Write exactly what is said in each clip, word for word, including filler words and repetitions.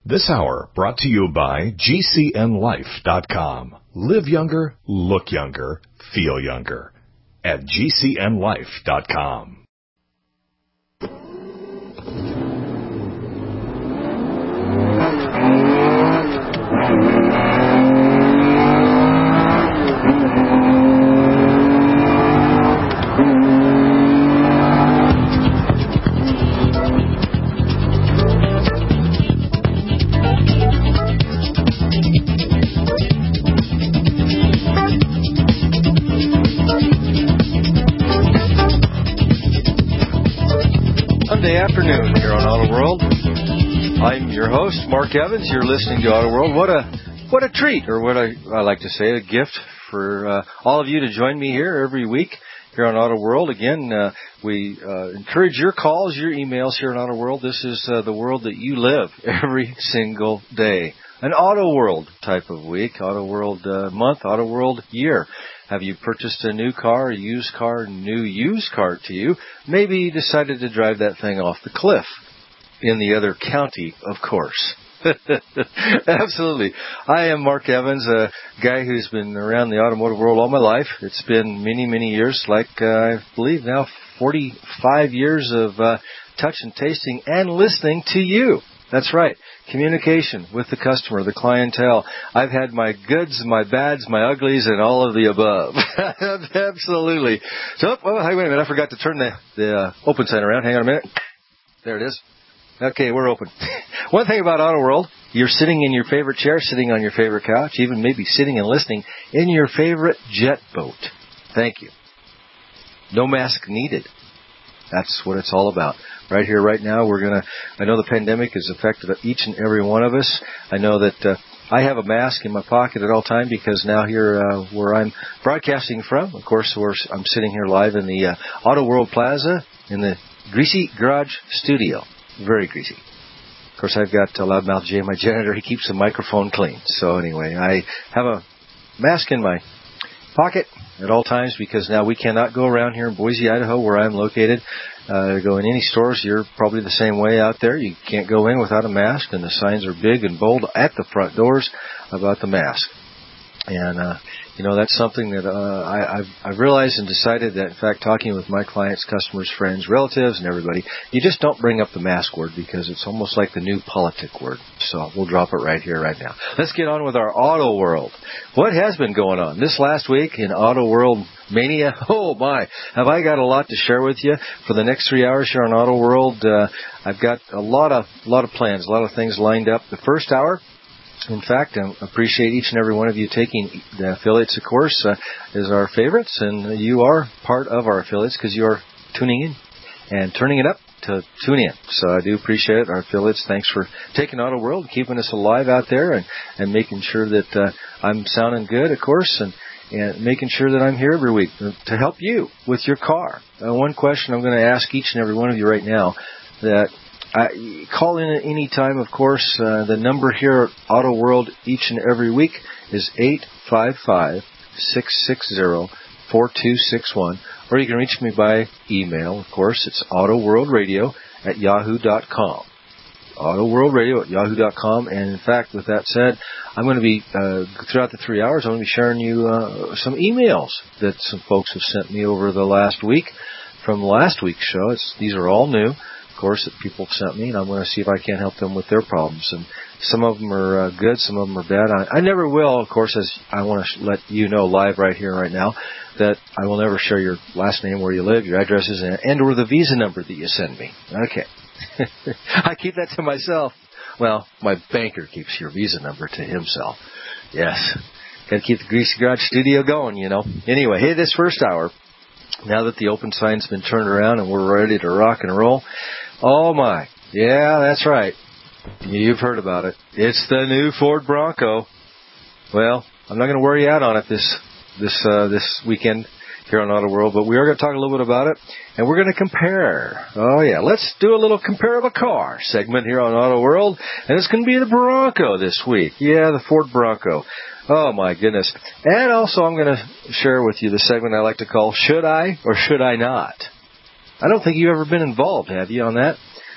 This hour brought to you by G C N life dot com. Live younger, look younger, feel younger at G C N life dot com. Sunday afternoon here on Auto World. I'm your host, Mark Evans. You're listening to Auto World. What a what a treat, or what I, I like to say, a gift for uh, all of you to join me here every week here on Auto World. Again, uh, we uh, encourage your calls, your emails here on Auto World. This is uh, the world that you live every single day. An Auto World type of week, Auto World uh, month, Auto World year. Have you purchased a new car, a used car, new used car to you? Maybe you decided to drive that thing off the cliff in the other county, of course. Absolutely. I am Mark Evans, a guy who's been around the automotive world all my life. It's been many, many years, like uh, I believe now forty-five years of uh, touch and tasting and listening to you. That's right. Communication with the customer, the clientele. I've had my goods, my bads, my uglies, and all of the above. Absolutely. So, oh, wait a minute. I forgot to turn the, the uh, open sign around. Hang on a minute. There it is. Okay, we're open. One thing about Auto World, you're sitting in your favorite chair, sitting on your favorite couch, even maybe sitting and listening in your favorite jet boat. Thank you. No mask needed. That's what it's all about. Right here, right now, we're going to, I know the pandemic has affected each and every one of us. I know that uh, I have a mask in my pocket at all time because now here uh, where I'm broadcasting from, of course, we're, I'm sitting here live in the uh, Auto World Plaza in the Greasy Garage Studio. Very greasy. Of course, I've got uh, Loudmouth Jay, my janitor. He keeps the microphone clean. So anyway, I have a mask in my pocket at all times because now we cannot go around here in Boise, Idaho, where I'm located, uh, go in any stores. You're probably the same way out there. You can't go in without a mask, and the signs are big and bold at the front doors about the mask. And, uh, you know, that's something that uh, I, I've, I've realized and decided that, in fact, talking with my clients, customers, friends, relatives, and everybody, you just don't bring up the mask word because it's almost like the new politic word. So we'll drop it right here, right now. Let's get on with our Auto World. What has been going on this last week in Auto World Mania? Oh, my. Have I got a lot to share with you for the next three hours here on Auto World? Uh, I've got a lot of, a lot of plans, a lot of things lined up. The first hour, in fact, I appreciate each and every one of you taking the affiliates, of course, uh, as our favorites, and you are part of our affiliates because you are tuning in and turning it up to tune in. So I do appreciate it, our affiliates. Thanks for taking Auto World, keeping us alive out there, and, and making sure that uh, I'm sounding good, of course, and, and making sure that I'm here every week to help you with your car. Uh, one question I'm going to ask each and every one of you right now that Uh, call in at any time, of course. Uh, the number here at Auto World each and every week is eight five five, six six zero, four two six one. Or you can reach me by email, of course. It's autoworldradio at yahoo dot com. autoworldradio at yahoo dot com. And, in fact, with that said, I'm going to be, uh, throughout the three hours, I'm going to be sharing you uh, some emails that some folks have sent me over the last week from last week's show. It's, these are all new, of course, that people have sent me, and I'm going to see if I can't help them with their problems. And some of them are uh, good, some of them are bad. I, I never will, of course, as I want to let you know live right here, right now, that I will never share your last name, where you live, your addresses, and, and or the Visa number that you send me. Okay. I keep that to myself. Well, my banker keeps your Visa number to himself. Yes. Got to keep the Greasy Garage Studio going, you know. Anyway, hey, this first hour, now that the open sign's been turned around and we're ready to rock and roll, oh my, yeah, that's right. You've heard about it. It's the new Ford Bronco. Well, I'm not going to wear you out on it this this uh, this weekend here on Auto World, but we are going to talk a little bit about it, and we're going to compare. Oh yeah, let's do a little compare of a car segment here on Auto World, and it's going to be the Bronco this week. Yeah, the Ford Bronco. Oh my goodness. And also I'm going to share with you the segment I like to call Should I or Should I Not? I don't think you've ever been involved, have you, on that?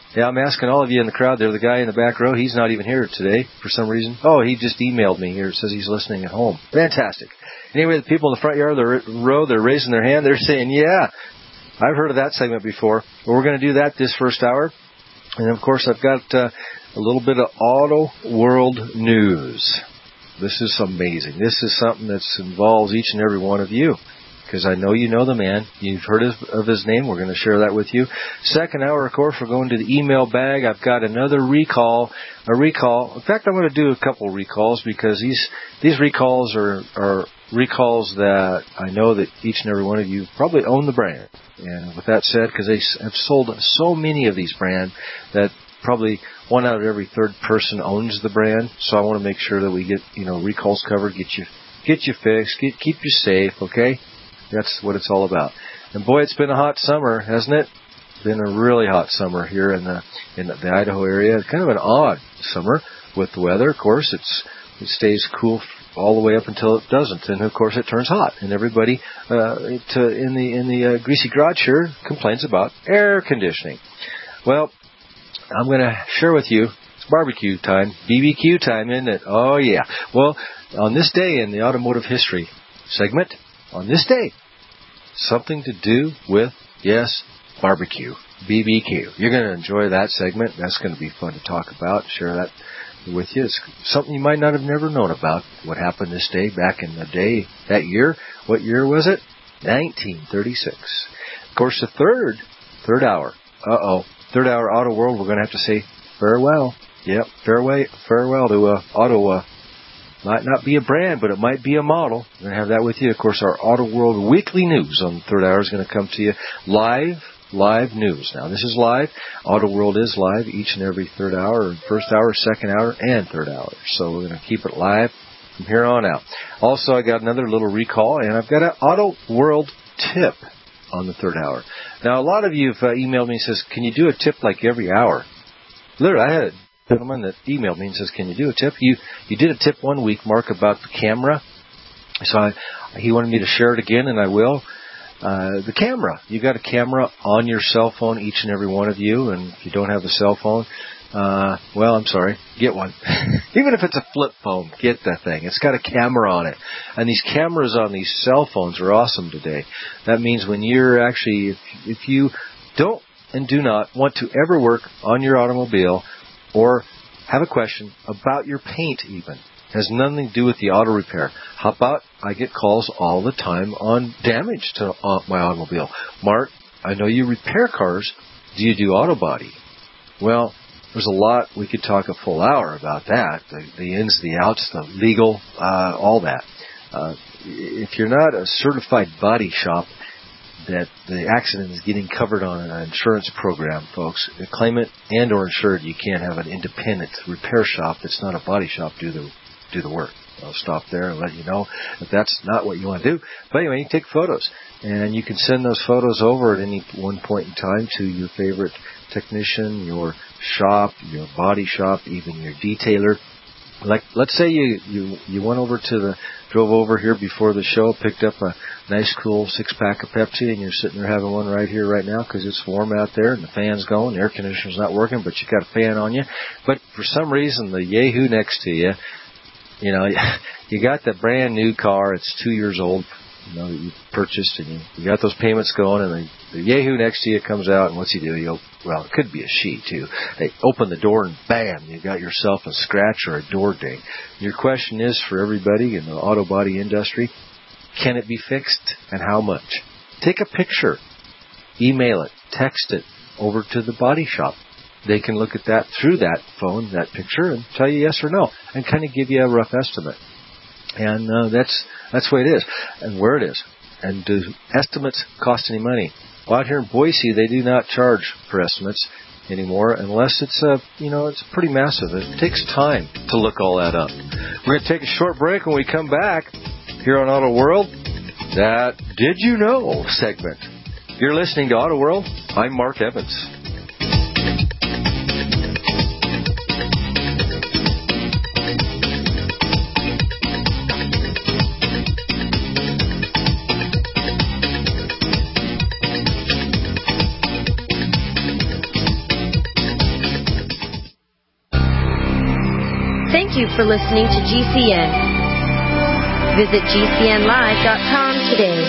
Yeah, I'm asking all of you in the crowd there. The guy in the back row, he's not even here today for some reason. Oh, he just emailed me here. It says he's listening at home. Fantastic. Anyway, the people in the front yard of the row, they're raising their hand. They're saying, yeah, I've heard of that segment before. But we're going to do that this first hour. And, of course, I've got uh, a little bit of Auto World news. This is amazing. This is something that involves each and every one of you. Because I know you know the man. You've heard of, of his name. We're going to share that with you. Second hour, of course, we're going to the email bag. I've got another recall. A recall. In fact, I'm going to do a couple recalls because these these recalls are, are recalls that I know that each and every one of you probably own the brand. And with that said, because they have sold so many of these brands that probably one out of every third person owns the brand. So I want to make sure that we get, you know, recalls covered, get you get you fixed, get, keep you safe, okay? That's what it's all about. And boy, it's been a hot summer, hasn't it? It's been a really hot summer here in the in the Idaho area. It's kind of an odd summer with the weather. Of course, it's it stays cool all the way up until it doesn't, and of course it turns hot. And everybody uh, to, in the in the uh, greasy garage here complains about air conditioning. Well, I'm going to share with you. It's barbecue time, B B Q time, isn't it? Oh yeah. Well, on this day in the automotive history segment. On this day, something to do with, yes, barbecue, B B Q. You're going to enjoy that segment. That's going to be fun to talk about, share that with you. It's something you might not have never known about, what happened this day back in the day, that year. What year was it? nineteen thirty-six. Of course, the third, third hour, uh-oh, third hour Auto World, we're going to have to say farewell. Yep, farewell, farewell to uh, Auto Might not be a brand, but it might be a model. We're going to have that with you. Of course, our Auto World Weekly News on the third hour is going to come to you live, live news. Now, this is live. Auto World is live each and every third hour, first hour, second hour, and third hour. So we're going to keep it live from here on out. Also, I got another little recall, and I've got an Auto World tip on the third hour. Now, a lot of you have uh, emailed me and says, can you do a tip like every hour? Literally, I had a gentleman that emailed me and says, can you do a tip? You you did a tip one week, Mark, about the camera. So I, he wanted me to share it again, and I will. Uh, the camera. You got a camera on your cell phone, each and every one of you, and if you don't have a cell phone, uh, well, I'm sorry, get one. Even if it's a flip phone, get that thing. It's got a camera on it. And these cameras on these cell phones are awesome today. That means when you're actually, if, if you don't and do not want to ever work on your automobile or have a question about your paint even, has nothing to do with the auto repair. How about I get calls all the time on damage to my automobile. Mark, I know you repair cars. Do you do auto body? Well, there's a lot. We could talk a full hour about that. The, the ins, the outs, the legal, uh, all that. Uh, if you're not a certified body shop, that the accident is getting covered on an insurance program, folks. The claimant and or insured, you can't have an independent repair shop that's not a body shop do the do the work. I'll stop there and let you know if that's not what you want to do. But anyway, you take photos, and you can send those photos over at any one point in time to your favorite technician, your shop, your body shop, even your detailer. Like, let's say you, you, you went over to the, drove over here before the show, picked up a nice cool six pack of Pepsi, and you're sitting there having one right here right now because it's warm out there and the fan's going, the air conditioner's not working, but you got a fan on you. But for some reason, the Yahoo next to you, you know, you got the brand new car, it's two years old, you know, that you purchased, and you, you got those payments going, and the, the Yahoo next to you comes out, and what's he do? You well, it could be a she, too. They open the door, and bam, you got yourself a scratch or a door ding. Your question is for everybody in the auto body industry, can it be fixed, and how much? Take a picture, email it, text it over to the body shop. They can look at that through that phone, that picture, and tell you yes or no, and kind of give you a rough estimate. And uh, that's that's the way it is, and where it is. And do estimates cost any money? Well, out here in Boise, they do not charge for estimates anymore, unless it's a you know it's pretty massive. It takes time to look all that up. We're going to take a short break. When we come back here on Auto World, that Did You Know segment. You're listening to Auto World. I'm Mark Evans. Thank you for listening to G C N. Visit G C N live dot com today.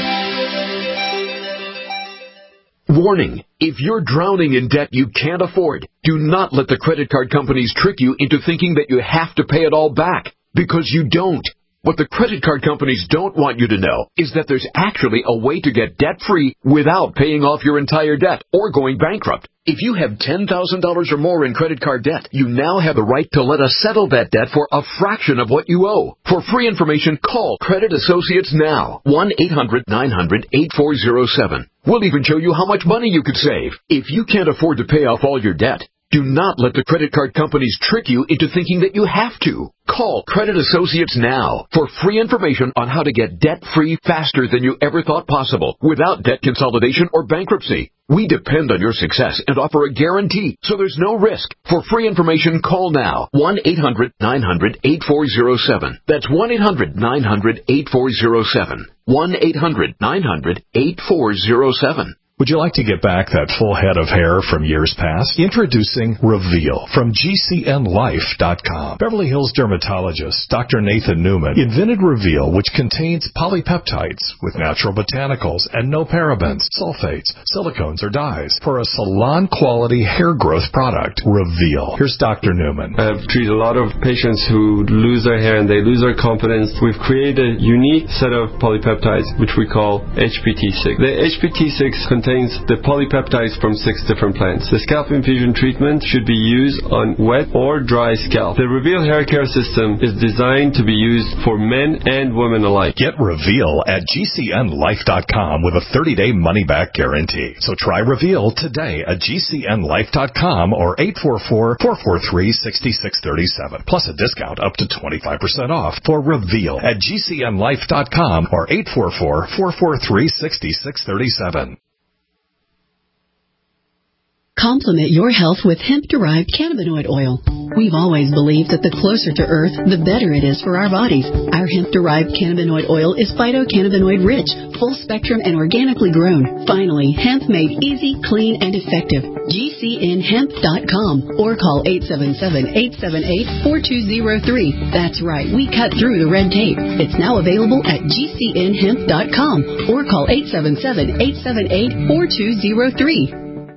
Warning, if you're drowning in debt you can't afford, do not let the credit card companies trick you into thinking that you have to pay it all back, because you don't. What the credit card companies don't want you to know is that there's actually a way to get debt-free without paying off your entire debt or going bankrupt. If you have ten thousand dollars or more in credit card debt, you now have the right to let us settle that debt for a fraction of what you owe. For free information, call Credit Associates now. one eight hundred nine hundred eight four zero seven. We'll even show you how much money you could save. If you can't afford to pay off all your debt, do not let the credit card companies trick you into thinking that you have to. Call Credit Associates now for free information on how to get debt-free faster than you ever thought possible without debt consolidation or bankruptcy. We depend on your success and offer a guarantee, so there's no risk. For free information, call now. one eight hundred nine hundred eight four zero seven. That's one eight hundred nine hundred eight four zero seven. one eight hundred nine hundred eight four zero seven. Would you like to get back that full head of hair from years past? Introducing Reveal from G C N life dot com. Beverly Hills dermatologist Doctor Nathan Newman invented Reveal, which contains polypeptides with natural botanicals and no parabens, sulfates, silicones, or dyes for a salon-quality hair growth product. Reveal. Here's Doctor Newman. I've treated a lot of patients who lose their hair and they lose their confidence. We've created a unique set of polypeptides, which we call H P T six. The H P T six contains the polypeptides from six different plants. The scalp infusion treatment should be used on wet or dry scalp. The Reveal hair care system is designed to be used for men and women alike. Get Reveal at G C N life dot com with a thirty-day money-back guarantee. So try Reveal today at G C N life dot com or eight four four, four four three, six six three seven. Plus a discount up to twenty-five percent off for Reveal at G C N life dot com or eight four four, four four three, six six three seven. Complement your health with hemp-derived cannabinoid oil. We've always believed that the closer to Earth, the better it is for our bodies. Our hemp-derived cannabinoid oil is phytocannabinoid-rich, full-spectrum, and organically grown. Finally, hemp made easy, clean, and effective. G C N hemp dot com or call eight seven seven, eight seven eight, four two zero three. That's right, we cut through the red tape. It's now available at G C N hemp dot com or call eight seven seven, eight seven eight, four two zero three.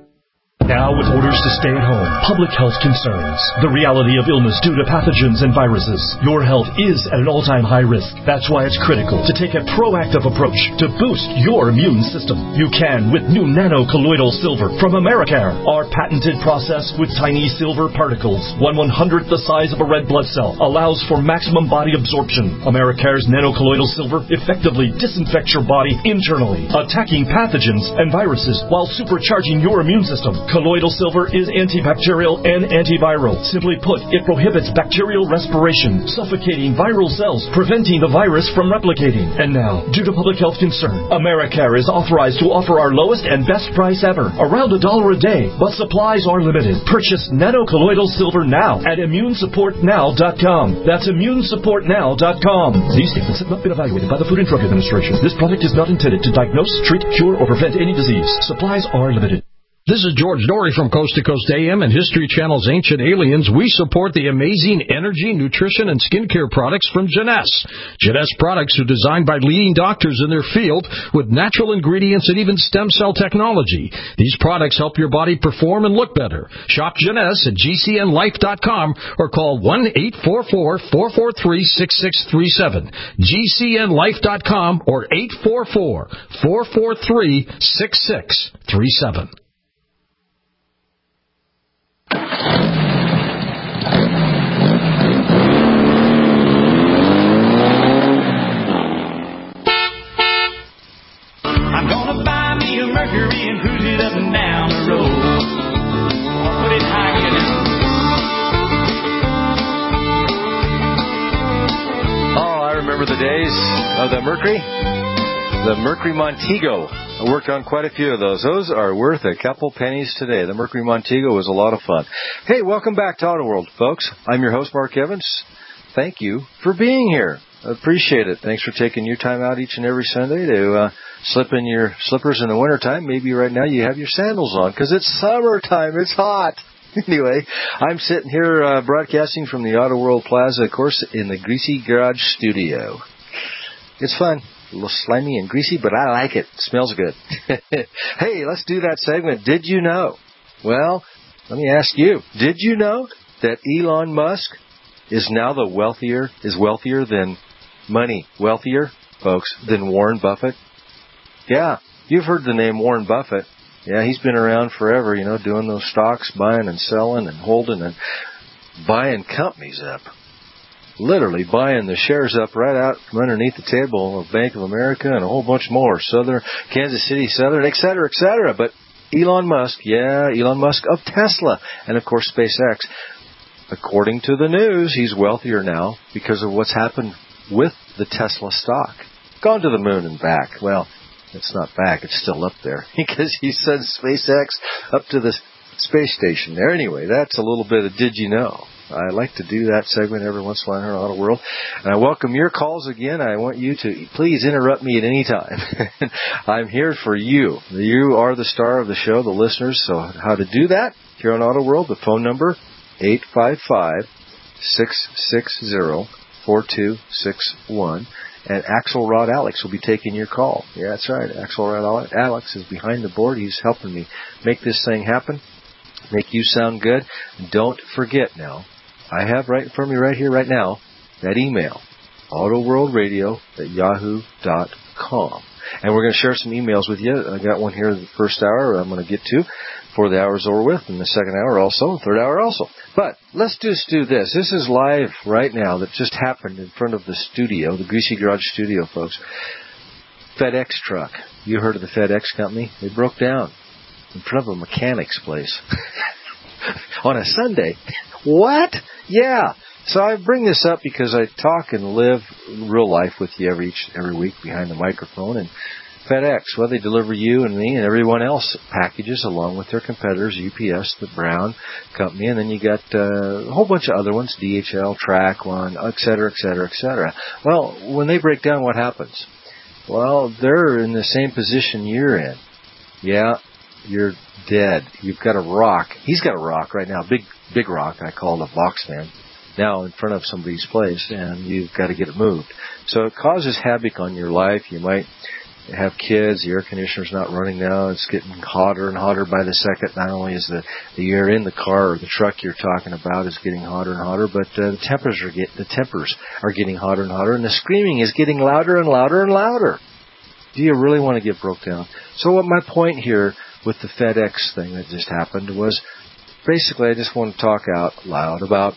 Now with orders to stay at home, public health concerns, the reality of illness due to pathogens and viruses, your health is at an all-time high risk. That's why it's critical to take a proactive approach to boost your immune system. You can with new nano-colloidal silver from Americare. Our patented process with tiny silver particles, one one-hundredth the size of a red blood cell, allows for maximum body absorption. Americare's nano-colloidal silver effectively disinfects your body internally, attacking pathogens and viruses while supercharging your immune system. Colloidal silver is antibacterial and antiviral. Simply put, it prohibits bacterial respiration, suffocating viral cells, preventing the virus from replicating. And now, due to public health concern, Americare is authorized to offer our lowest and best price ever, around a dollar a day, but supplies are limited. Purchase nano-colloidal silver now at immune support now dot com. That's immune support now dot com. These statements have not been evaluated by the Food and Drug Administration. This product is not intended to diagnose, treat, cure, or prevent any disease. Supplies are limited. This is George Dory from Coast to Coast A M and History Channel's Ancient Aliens. We support the amazing energy, nutrition, and skincare products from Jeunesse. Jeunesse products are designed by leading doctors in their field with natural ingredients and even stem cell technology. These products help your body perform and look better. Shop Jeunesse at G C N life dot com or call one eight four four, four four three, six six three seven. G C N life dot com or eight four four, four four three, six six three seven. I'm gonna buy me a Mercury and cruise it up and down the road. I'll put it high, you know. Oh, I remember the days of the Mercury. The Mercury Montego. I worked on quite a few of those. Those are worth a couple pennies today. The Mercury Montego was a lot of fun. Hey, welcome back to Auto World, folks. I'm your host, Mark Evans. Thank you for being here. I appreciate it. Thanks for taking your time out each and every Sunday to uh, slip in your slippers in the wintertime. Maybe right now you have your sandals on because it's summertime. It's hot. Anyway, I'm sitting here uh, broadcasting from the Auto World Plaza, of course, in the Greasy Garage studio. It's fun. A little slimy and greasy, but I like it. It smells good. Hey, let's do that segment. Did you know? Well, let me ask you. Did you know that Elon Musk is now the wealthier, is wealthier than money, wealthier, folks, than Warren Buffett? Yeah, you've heard the name Warren Buffett. Yeah, he's been around forever, you know, doing those stocks, buying and selling and holding and buying companies up. Literally buying the shares up right out from underneath the table of Bank of America and a whole bunch more. Southern, Kansas City Southern, et cetera, et cetera. But Elon Musk, yeah, Elon Musk of Tesla and, of course, SpaceX. According to the news, he's wealthier now because of what's happened with the Tesla stock. Gone to the moon and back. Well, it's not back. It's still up there because he sent SpaceX up to the space station there. Anyway, that's a little bit of Did You Know? I like to do that segment every once in a while here on Auto World. And I welcome your calls again. I want you to please interrupt me at any time. I'm here for you. You are the star of the show, the listeners. So how to do that? Here on Auto World, the phone number, eight five five, six six zero, four two six one. And Axelrod Alex will be taking your call. Yeah, that's right. Axelrod Alex is behind the board. He's helping me make this thing happen, make you sound good. Don't forget now, I have right in front of me right here, right now, that email, autoworldradio at yahoo dot com. And we're going to share some emails with you. I got one here in the first hour I'm going to get to before the hour's over with, and the second hour also, third hour also. But let's just do this. This is live right now that just happened in front of the studio, the Greasy Garage studio, folks. FedEx truck. You heard of the FedEx company? They broke down in front of a mechanic's place on a Sunday. What? Yeah. So I bring this up because I talk and live real life with you every each, every week behind the microphone. And FedEx, well, they deliver you and me and everyone else packages along with their competitors, U P S, the Brown company, and then you got uh, a whole bunch of other ones, D H L, Track One, et cetera, et cetera, et cetera. Well, when they break down, what happens? Well, they're in the same position you're in. Yeah, you're dead. You've got a rock. He's got a rock right now, big, big rock. I call it a box fan. Now in front of somebody's place, and you've got to get it moved. So it causes havoc on your life. You might have kids. The air conditioner's not running now. It's getting hotter and hotter by the second. Not only is the, the air in the car or the truck you're talking about is getting hotter and hotter, but uh, the temperatures are get the tempers are getting hotter and hotter, and the screaming is getting louder and louder and louder. Do you really want to get broke down? So what my point here with the FedEx thing that just happened was basically I just want to talk out loud about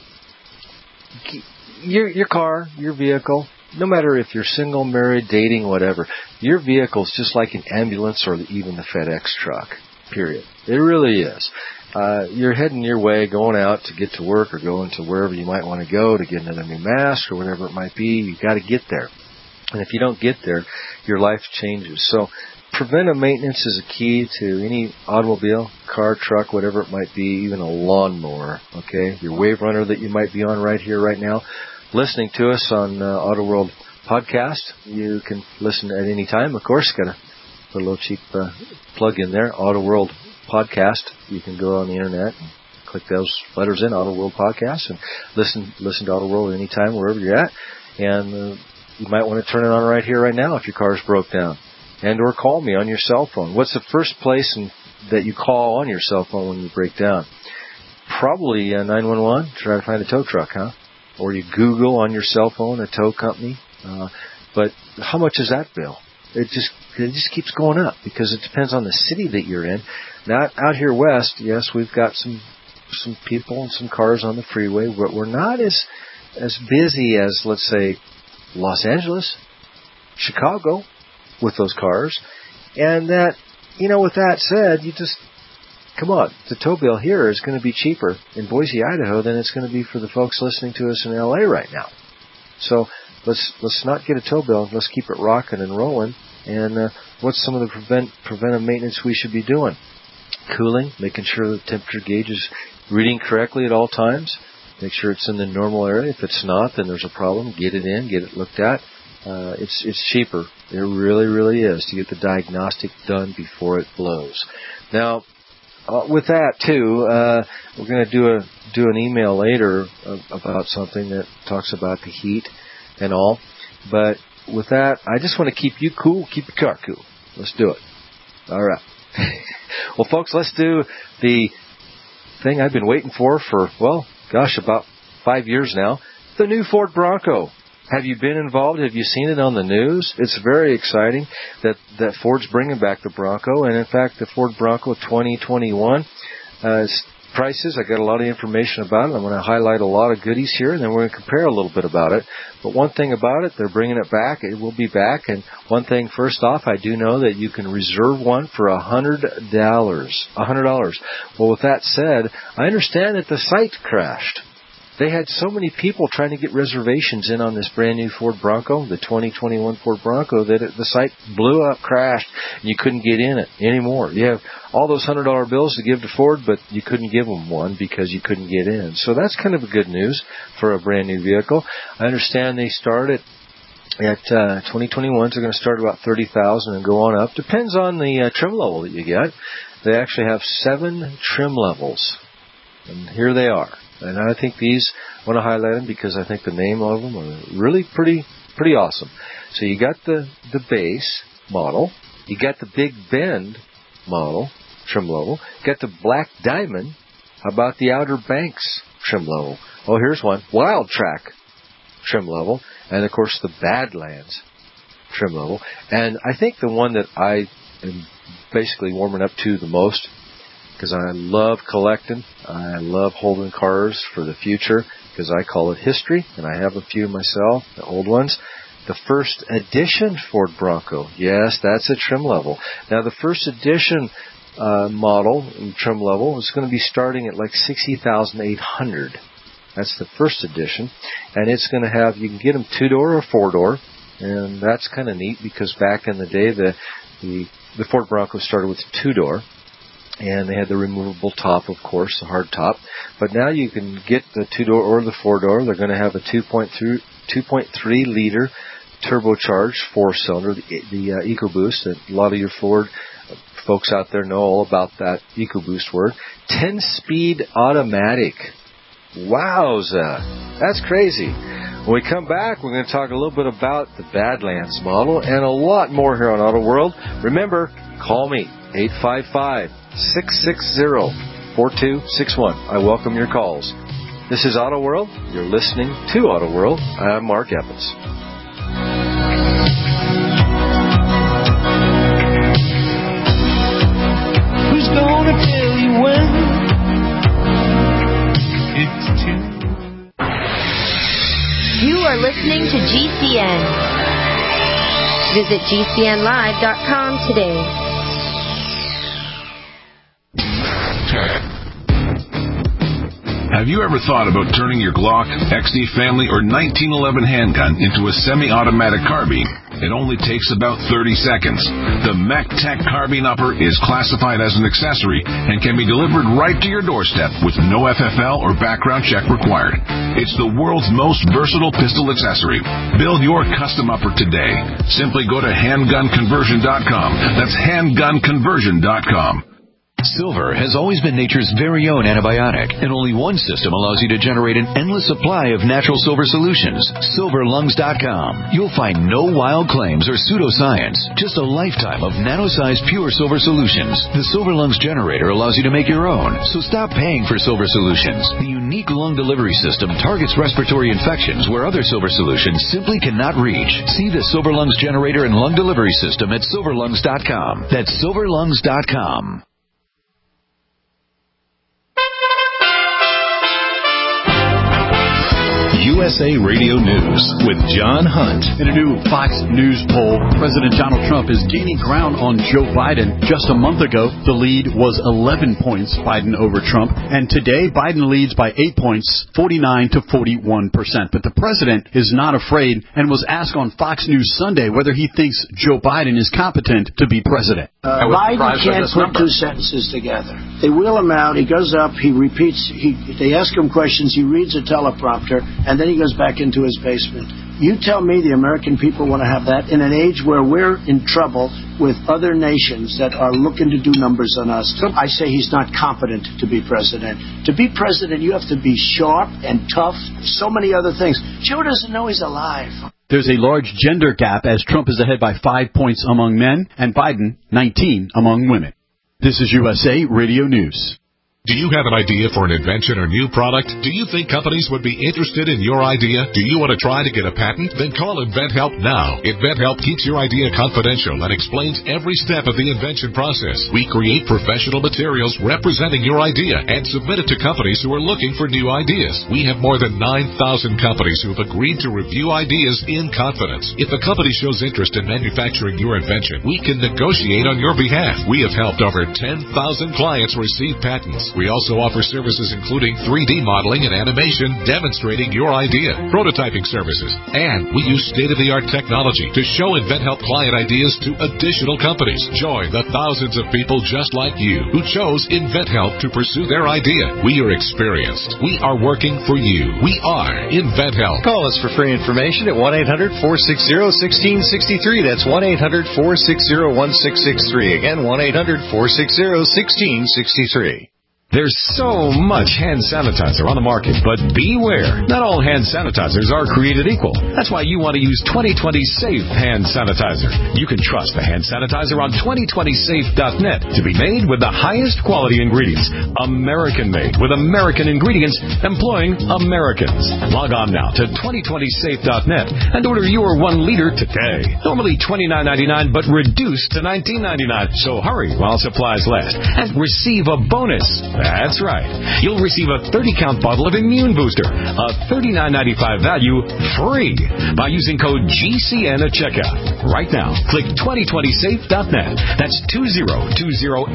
your your car, your vehicle. No matter if you're single, married, dating, whatever, your vehicle is just like an ambulance or even the FedEx truck, period. It really is. Uh, you're heading your way, going out to get to work or going to wherever you might want to go to get another new mask or whatever it might be. You've got to get there. And if you don't get there, your life changes. So preventive maintenance is a key to any automobile, car, truck, whatever it might be, even a lawnmower, okay? Your Wave Runner that you might be on right here, right now. Listening to us on uh, Auto World Podcast. You can listen at any time, of course. Got to put a little cheap uh, plug in there, Auto World Podcast. You can go on the internet and click those letters in, Auto World Podcast, and listen listen to Auto World any time, wherever you're at. And uh, you might want to turn it on right here, right now if your car's broke down. And or call me on your cell phone. What's the first place in, that you call on your cell phone when you break down? Probably uh, nine one one, try to find a tow truck, huh? Or you Google on your cell phone a tow company. Uh, but how much is that bill? It just it just keeps going up because it depends on the city that you're in. Now, out here west, yes, we've got some some people and some cars on the freeway, but we're not as as busy as, let's say, Los Angeles, Chicago, with those cars. And that, you know, with that said, you just, come on, the tow bill here is going to be cheaper in Boise, Idaho than it's going to be for the folks listening to us in L A right now. So let's let's not get a tow bill. Let's keep it rocking and rolling. And uh, what's some of the prevent preventive maintenance we should be doing? Cooling, making sure the temperature gauge is reading correctly at all times. Make sure it's in the normal area. If it's not, then there's a problem. Get it in, get it looked at. Uh, it's it's cheaper. It really, really is to get the diagnostic done before it blows. Now, uh, with that too, uh, we're going to do a do an email later about something that talks about the heat and all. But with that, I just want to keep you cool, keep your car cool. Let's do it. All right. Well, folks, let's do the thing I've been waiting for for, well, gosh, about five years now, the new Ford Bronco. Have you been involved? Have you seen it on the news? It's very exciting that, that Ford's bringing back the Bronco. And, in fact, the Ford Bronco twenty twenty-one uh, prices, I got a lot of information about it. I'm going to highlight a lot of goodies here, and then we're going to compare a little bit about it. But one thing about it, they're bringing it back. It will be back. And one thing, first off, I do know that you can reserve one for one hundred dollars. one hundred dollars. Well, with that said, I understand that the site crashed. They had so many people trying to get reservations in on this brand new Ford Bronco, the twenty twenty-one Ford Bronco, that it, the site blew up, crashed, and you couldn't get in it anymore. You have all those one hundred dollar bills to give to Ford, but you couldn't give them one because you couldn't get in. So that's kind of a good news for a brand new vehicle. I understand they start at At uh, twenty twenty-ones, they're going to start about thirty thousand and go on up. Depends on the uh, trim level that you get. They actually have seven trim levels, and here they are. And I think these, I want to highlight them because I think the name of them are really pretty pretty awesome. So you got the, the base model. You got the Big Bend model, trim level. You got the Black Diamond. How about the Outer Banks trim level? Oh, here's one. Wild Track trim level. And, of course, the Badlands trim level. And I think the one that I am basically warming up to the most, because I love collecting, I love holding cars for the future, because I call it history, and I have a few myself, the old ones. The first edition Ford Bronco, yes, that's a trim level. Now, the first edition uh, model, trim level, is going to be starting at like sixty thousand eight hundred dollars. That's the first edition, and it's going to have, you can get them two-door or four-door, and that's kind of neat because back in the day, the, the, the Ford Bronco started with two-door. And they had the removable top, of course, the hard top. But now you can get the two-door or the four-door. They're going to have a two point three liter turbocharged four-cylinder, the, the uh, EcoBoost. That a lot of your Ford folks out there know all about that EcoBoost word. ten-speed automatic. Wowza. That's crazy. When we come back, we're going to talk a little bit about the Badlands model and a lot more here on Auto World. Remember, call me, eight five five, six six zero, four two six one. I welcome your calls. This is Auto World. You're listening to Auto World. I'm Mark Evans. Who's gonna tell you when it's too? You are listening to G C N. Visit G C N live dot com today. Have you ever thought about turning your Glock, X D Family, or nineteen eleven handgun into a semi-automatic carbine? It only takes about thirty seconds. The MacTech Carbine Upper is classified as an accessory and can be delivered right to your doorstep with no F F L or background check required. It's the world's most versatile pistol accessory. Build your custom upper today. Simply go to handgun conversion dot com. That's handgun conversion dot com. Silver has always been nature's very own antibiotic, and only one system allows you to generate an endless supply of natural silver solutions. silver lungs dot com. You'll find no wild claims or pseudoscience, just a lifetime of nano-sized pure silver solutions. The Silver Lungs generator allows you to make your own, so stop paying for silver solutions. The unique lung delivery system targets respiratory infections where other silver solutions simply cannot reach. See the Silver Lungs generator and lung delivery system at silver lungs dot com. That's silver lungs dot com. U S A Radio News with John Hunt. In a new Fox News poll, President Donald Trump is gaining ground on Joe Biden. Just a month ago, the lead was eleven points, Biden over Trump. And today, Biden leads by eight points, forty-nine to forty-one percent. But the president is not afraid and was asked on Fox News Sunday whether he thinks Joe Biden is competent to be president. Uh, Biden can't put number. two sentences together. They wheel him out. He goes up. He repeats. He, they ask him questions. He reads a teleprompter, and then he goes back into his basement. You tell me the American people want to have that in an age where we're in trouble with other nations that are looking to do numbers on us. I say he's not competent to be president. To be president, you have to be sharp and tough, so many other things. Joe doesn't know he's alive. There's a large gender gap as Trump is ahead by five points among men and Biden nineteen among women. This is U S A Radio News. Do you have an idea for an invention or new product? Do you think companies would be interested in your idea? Do you want to try to get a patent? Then call InventHelp now. InventHelp keeps your idea confidential and explains every step of the invention process. We create professional materials representing your idea and submit it to companies who are looking for new ideas. We have more than nine thousand companies who have agreed to review ideas in confidence. If a company shows interest in manufacturing your invention, we can negotiate on your behalf. We have helped over ten thousand clients receive patents. We also offer services including three D modeling and animation demonstrating your idea, prototyping services, and we use state-of-the-art technology to show InventHelp client ideas to additional companies. Join the thousands of people just like you who chose InventHelp to pursue their idea. We are experienced. We are working for you. We are InventHelp. Call us for free information at one eight hundred four six zero one six six three. That's one eight hundred four six zero one six six three. Again, one eight hundred four six zero one six six three. There's so much hand sanitizer on the market, but beware. Not all hand sanitizers are created equal. That's why you want to use twenty twenty Safe Hand Sanitizer. You can trust the hand sanitizer on twenty twenty safe dot net to be made with the highest quality ingredients. American-made with American ingredients employing Americans. Log on now to twenty twenty safe dot net and order your one liter today. Normally twenty-nine ninety-nine, but reduced to nineteen ninety-nine. So hurry while supplies last and receive a bonus. That's right. You'll receive a thirty count bottle of Immune Booster, a thirty-nine ninety-five value, free by using code G C N at checkout. Right now, click twenty twenty safe dot net. That's two zero two zero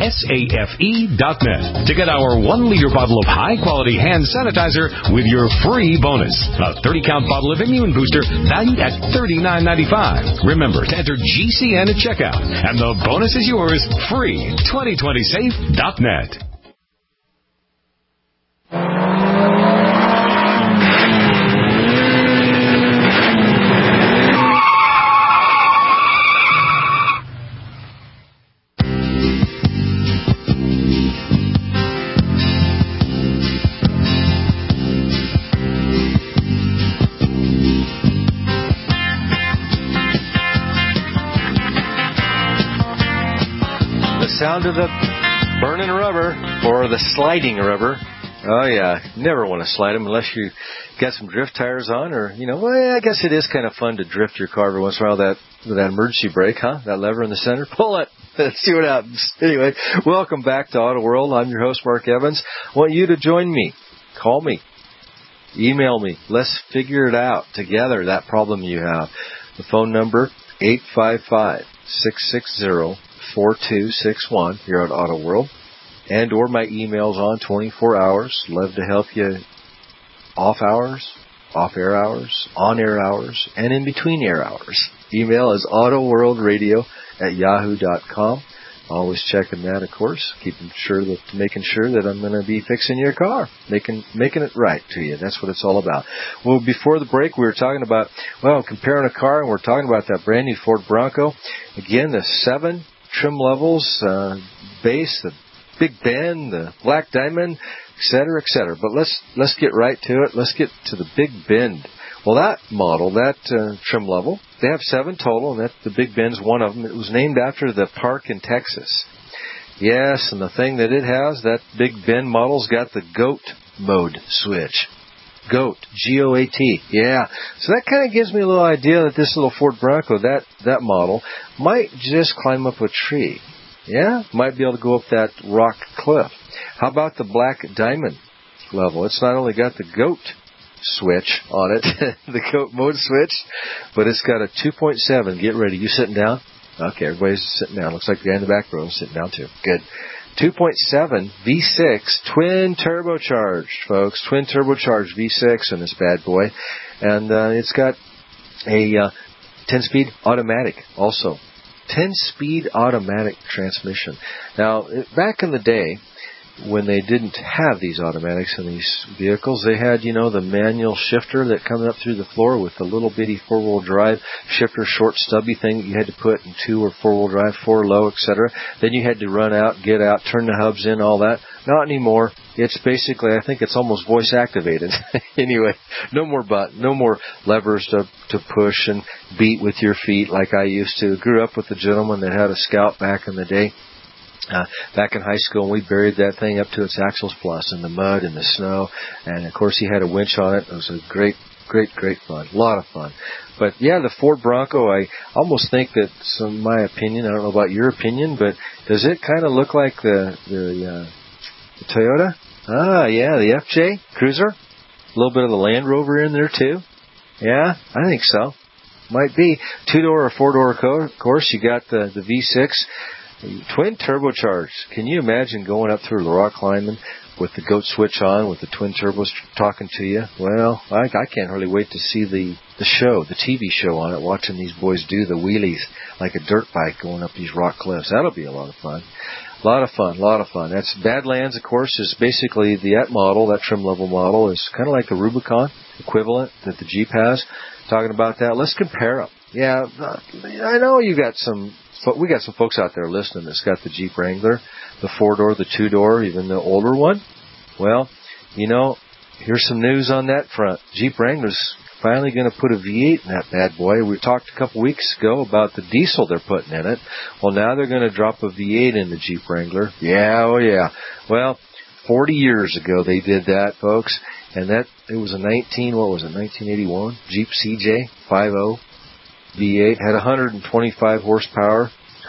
safe dot net to get our one liter bottle of high-quality hand sanitizer with your free bonus. A thirty count bottle of Immune Booster valued at thirty-nine ninety-five. Remember to enter G C N at checkout, and the bonus is yours free. twenty twenty safe dot net. Sound of the burning rubber or the sliding rubber. Oh, yeah. Never want to slide them unless you got some drift tires on or, you know, well, I guess it is kind of fun to drift your car every once in a while that, with that emergency brake, huh? That lever in the center. Pull it. Let's see what happens. Anyway, welcome back to Auto World. I'm your host, Mark Evans. I want you to join me. Call me. Email me. Let's figure it out together, that problem you have. The phone number, eight five five, six six zero, four two six one here at Auto World, and or my email's on twenty-four hours. Love to help you off hours, off air hours, on air hours, and in between air hours. Email is autoworldradio at yahoo dot com. Always checking that, of course, keeping sure that making sure that I'm going to be fixing your car, making making it right to you. That's what it's all about. Well, before the break, we were talking about well comparing a car, and we're talking about that brand new Ford Bronco. Again, the seven trim levels, uh, base, the Big Ben, the Black Diamond, et cetera, et cetera. But let's let's get right to it. Let's get to the Big Bend. Well, that model, that uh, trim level, they have seven total, and that the Big Bend's one of them. It was named after the park in Texas. Yes, and the thing that it has, that Big Bend model's got the GOAT mode switch. GOAT, G O A T, yeah. So that kind of gives me a little idea that this little Ford Bronco, that, that model, might just climb up a tree. Yeah, might be able to go up that rock cliff. How about the Black Diamond level? It's not only got the GOAT switch on it, the GOAT mode switch, but it's got a two point seven. Get ready. You sitting down? Okay, everybody's sitting down. Looks like the guy in the back row is sitting down too. Good. two point seven V six twin turbocharged, folks. Twin turbocharged V six in this bad boy. And uh, it's got a uh, ten-speed automatic also. ten-speed automatic transmission. Now, back in the day, when they didn't have these automatics in these vehicles, they had, you know, the manual shifter that comes up through the floor with the little bitty four-wheel drive shifter, short stubby thing that you had to put in two or four-wheel drive, four low, et cetera. Then you had to run out, get out, turn the hubs in, all that. Not anymore. It's basically, I think it's almost voice activated. Anyway, no more button, no more levers to to push and beat with your feet like I used to. Grew up with a gentleman that had a Scout back in the day. Uh, back in high school, and we buried that thing up to its axles plus in the mud and the snow, and of course he had a winch on it. It was a great, great, great fun, a lot of fun. But yeah, the Ford Bronco, I almost think that, some my opinion, I don't know about your opinion, but does it kind of look like the the, uh, the Toyota? Ah, yeah, the F J Cruiser, a little bit of the Land Rover in there too. Yeah, I think so. Might be two door or four door, of course. You got the the V six. Twin turbocharged. Can you imagine going up through Leroy Kleinman with the goat switch on, with the twin turbos talking to you? Well, I, I can't really wait to see the, the show, the T V show on it, watching these boys do the wheelies like a dirt bike going up these rock cliffs. That'll be a lot of fun. A lot of fun, a lot of fun. That's Badlands, of course, is basically the that model, that trim level model, is kind of like the Rubicon equivalent that the Jeep has. Talking about that, let's compare them. Yeah, I know you got some... we got some folks out there listening that's got the Jeep Wrangler, the four-door, the two-door, even the older one. Well, you know, here's some news on that front. Jeep Wrangler's finally going to put a V eight in that bad boy. We talked a couple weeks ago about the diesel they're putting in it. Well, now they're going to drop a V eight in the Jeep Wrangler. Yeah, oh yeah. Well, forty years ago they did that, folks. And that, it was a nineteen, what was it, nineteen eighty-one? Jeep C J fifty. V eight, had one hundred twenty-five horsepower.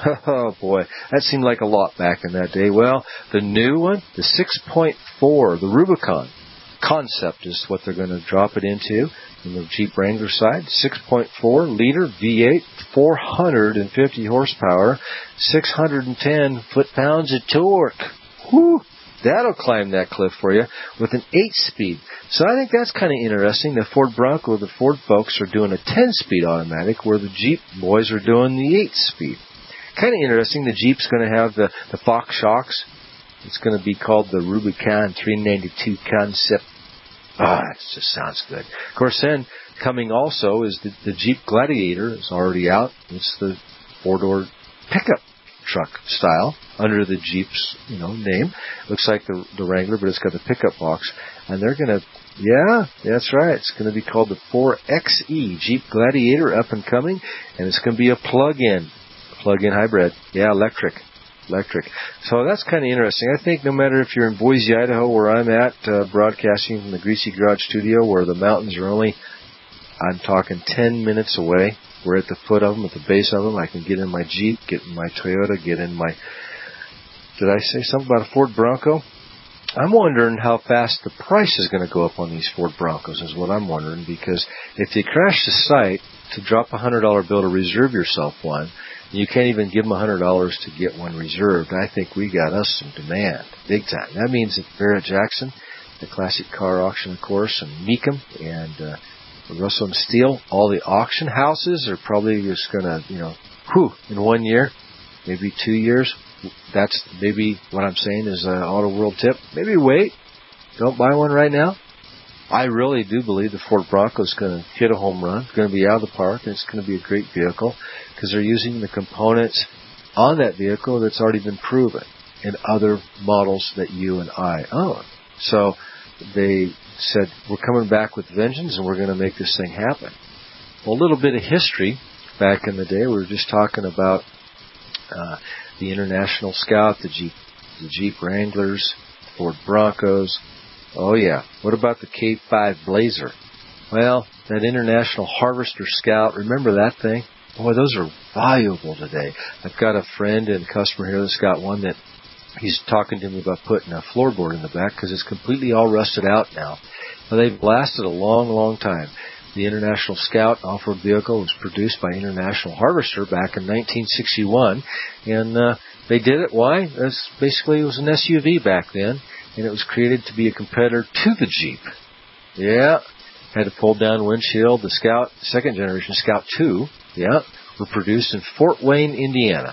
Oh boy, that seemed like a lot back in that day. Well, the new one, the six point four, the Rubicon concept is what they're going to drop it into in the Jeep Wrangler side. six point four liter V eight, four hundred fifty horsepower, six hundred ten foot-pounds of torque. Whew! That'll climb that cliff for you with an eight-speed. So I think that's kind of interesting. The Ford Bronco, the Ford folks are doing a ten-speed automatic, where the Jeep boys are doing the eight-speed. Kind of interesting. The Jeep's going to have the, the Fox shocks. It's going to be called the Rubicon three ninety-two Concept. Ah, it just sounds good. Of course, then coming also is the, the Jeep Gladiator. It's already out. It's the four-door pickup truck style under the Jeep's, you know, name. Looks like the the Wrangler, but it's got the pickup box. And they're going to, yeah, that's right. It's going to be called the four X E Jeep Gladiator, up and coming. And it's going to be a plug-in, plug-in hybrid. Yeah, electric. Electric. So that's kind of interesting. I think no matter if you're in Boise, Idaho, where I'm at, uh, broadcasting from the Greasy Garage studio, where the mountains are only, I'm talking ten minutes away. We're at the foot of them, at the base of them. I can get in my Jeep, get in my Toyota, get in my... Did I say something about a Ford Bronco? I'm wondering how fast the price is going to go up on these Ford Broncos is what I'm wondering, because if you crash the site to drop a one hundred dollar bill to reserve yourself one, you can't even give them one hundred dollars to get one reserved. I think we got us some demand, big time. That means that Barrett Jackson, the Classic Car Auction, of course, and Meekum, and... Uh, Russell and Steele, all the auction houses are probably just going to, you know, whew, in one year, maybe two years. That's maybe what I'm saying is an Auto World tip. Maybe wait. Don't buy one right now. I really do believe the Ford Bronco is going to hit a home run. It's going to be out of the park, and it's going to be a great vehicle because they're using the components on that vehicle that's already been proven in other models that you and I own. So they said, we're coming back with vengeance, and we're going to make this thing happen. Well, a little bit of history. Back in the day, we were just talking about uh, the International Scout, the Jeep, the Jeep Wranglers, Ford Broncos. Oh, yeah. What about the K five Blazer? Well, that International Harvester Scout, remember that thing? Boy, those are valuable today. I've got a friend and customer here that's got one that he's talking to me about putting a floorboard in the back because it's completely all rusted out now. Now, they've lasted a long, long time. The International Scout off-road vehicle was produced by International Harvester back in nineteen sixty-one, and uh, they did it. Why? That's basically, it was an S U V back then, and it was created to be a competitor to the Jeep. Yeah, had a pull-down windshield. The Scout, second generation Scout two, yeah, were produced in Fort Wayne, Indiana.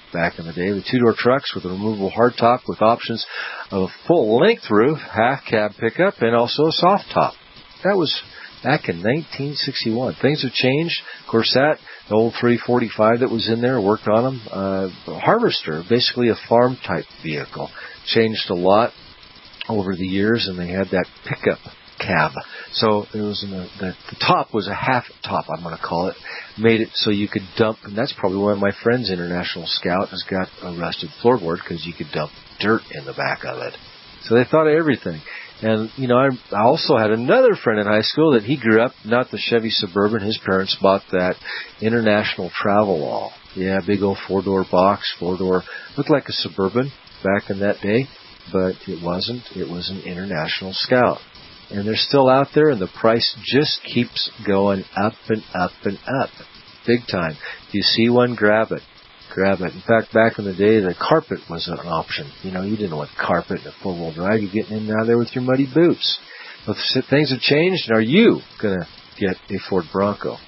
back in the day. The two-door trucks with a removable hardtop with options of a full-length roof, half-cab pickup, and also a soft top. That was back in nineteen sixty-one. Things have changed. Of course, that, the old three forty-five that was in there, worked on them. Uh, Harvester, basically a farm-type vehicle, changed a lot over the years, and they had that pickup cab. So it was in the, the, the top was a half top, I'm going to call it, made it so you could dump, and that's probably one of my friends, International Scout, has got a rusted floorboard because you could dump dirt in the back of it. So they thought of everything. And, you know, I, I also had another friend in high school that he grew up, not the Chevy Suburban. His parents bought that International Travelall. Yeah, big old four-door box, four-door. Looked like a Suburban back in that day, but it wasn't. It was an International Scout. And they're still out there, and the price just keeps going up and up and up. Big time. If you see one, grab it. Grab it. In fact, back in the day, the carpet was an option. You know, you didn't want carpet in a four-wheel drive. You're getting in and out of there with your muddy boots. But things have changed, and are you going to get a Ford Bronco?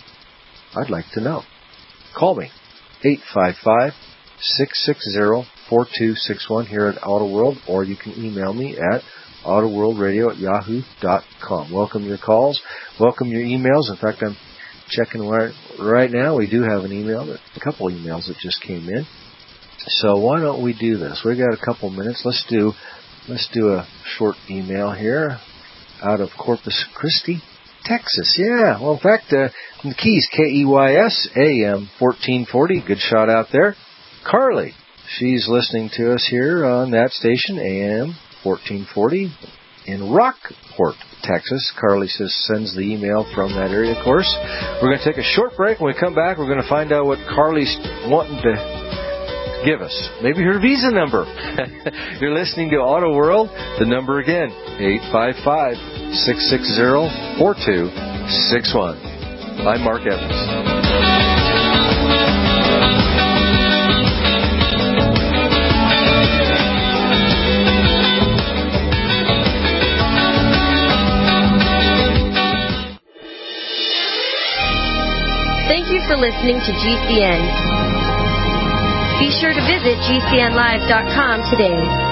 I'd like to know. Call me. eight five five, six six zero, four two six one here at Auto World, or you can email me at autoworldradio at yahoo dot com. Welcome your calls. Welcome your emails. In fact, I'm checking right, right now. We do have an email, a couple emails that just came in. So why don't we do this? We've got a couple minutes. Let's do let's do a short email here out of Corpus Christi, Texas. Yeah, well, in fact, uh, in the Keys, K E Y S, A M fourteen forty. Good shot out there. Carly, she's listening to us here on that station, A M fourteen forty, in Rockport, Texas. Carly says sends the email from that area, of course. We're going to take a short break. When we come back, we're going to find out what Carly's wanting to give us. Maybe her Visa number. You're listening to Auto World. The number again, eight five five, six six zero, four two six one. I'm Mark Evans. Thank you for listening to G C N. Be sure to visit G C N live dot com today.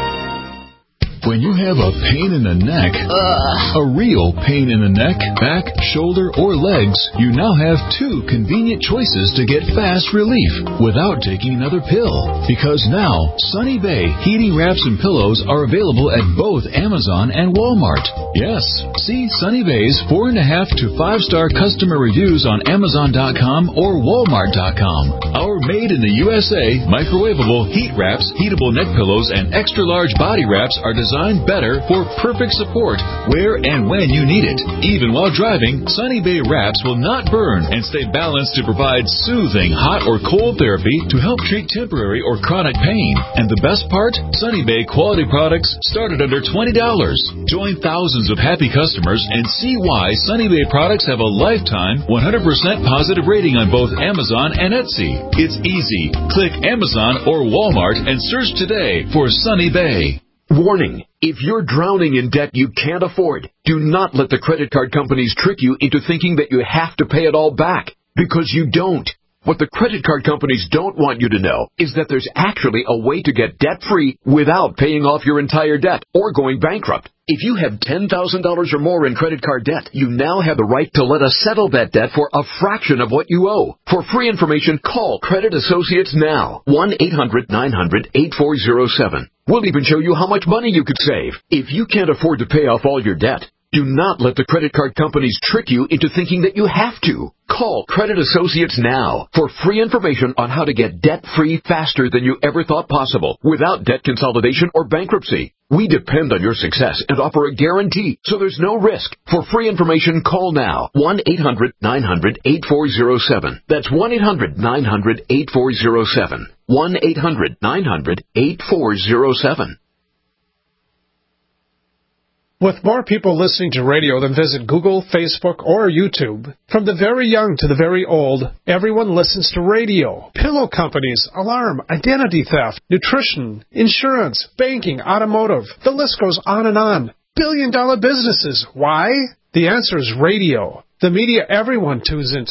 When you have a pain in the neck, Ugh. a real pain in the neck, back, shoulder, or legs, you now have two convenient choices to get fast relief without taking another pill. Because now, Sunny Bay heating wraps and pillows are available at both Amazon and Walmart. Yes, see Sunny Bay's four and a half to five star customer reviews on Amazon dot com or Walmart dot com. Our made in the U S A microwavable heat wraps, heatable neck pillows, and extra large body wraps are designed better for perfect support where and when you need it. Even while driving, Sunny Bay wraps will not burn and stay balanced to provide soothing hot or cold therapy to help treat temporary or chronic pain. And the best part? Sunny Bay quality products start at under twenty dollars. Join thousands of happy customers and see why Sunny Bay products have a lifetime one hundred percent positive rating on both Amazon and Etsy. It's easy. Click Amazon or Walmart and search today for Sunny Bay. Warning, if you're drowning in debt you can't afford, do not let the credit card companies trick you into thinking that you have to pay it all back, because you don't. What the credit card companies don't want you to know is that there's actually a way to get debt-free without paying off your entire debt or going bankrupt. If you have ten thousand dollars or more in credit card debt, you now have the right to let us settle that debt for a fraction of what you owe. For free information, call Credit Associates now. one eight hundred nine hundred eight four zero seven. We'll even show you how much money you could save. If you can't afford to pay off all your debt, do not let the credit card companies trick you into thinking that you have to. Call Credit Associates now for free information on how to get debt-free faster than you ever thought possible without debt consolidation or bankruptcy. We depend on your success and offer a guarantee, so there's no risk. For free information, call now. one eight hundred nine hundred eight four zero seven. That's one eight hundred nine hundred eight four zero seven. one eight hundred nine hundred eight four zero seven. With more people listening to radio than visit Google, Facebook, or YouTube, from the very young to the very old, everyone listens to radio. Pillow companies, alarm, identity theft, nutrition, insurance, banking, automotive. The list goes on and on. Billion-dollar businesses. Why? The answer is radio. The media everyone tunes into.